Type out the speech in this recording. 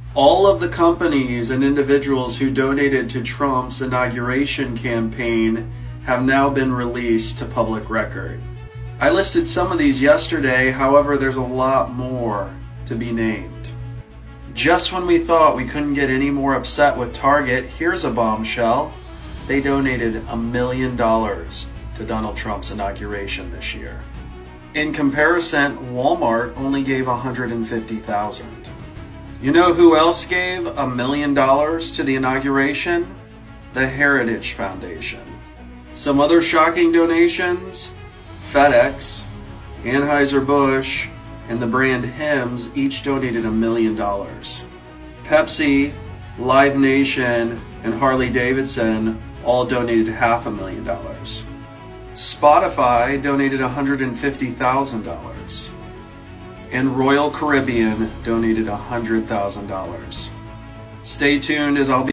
All of the companies and individuals who donated to Trump's inauguration campaign have now been released to public record. I listed some of these yesterday, however, there's a lot more to be named. Just when we thought we couldn't get any more upset with Target, here's a bombshell. They donated $1 million to Donald Trump's inauguration this year. In comparison, Walmart only gave $150,000. You know who else gave $1 million to the inauguration? The Heritage Foundation. Some other shocking donations: FedEx, Anheuser-Busch, and the brand Hims each donated $1 million. Pepsi, Live Nation, and Harley-Davidson all donated $500,000. Spotify donated $150,000. And Royal Caribbean donated $100,000. Stay tuned as I'll be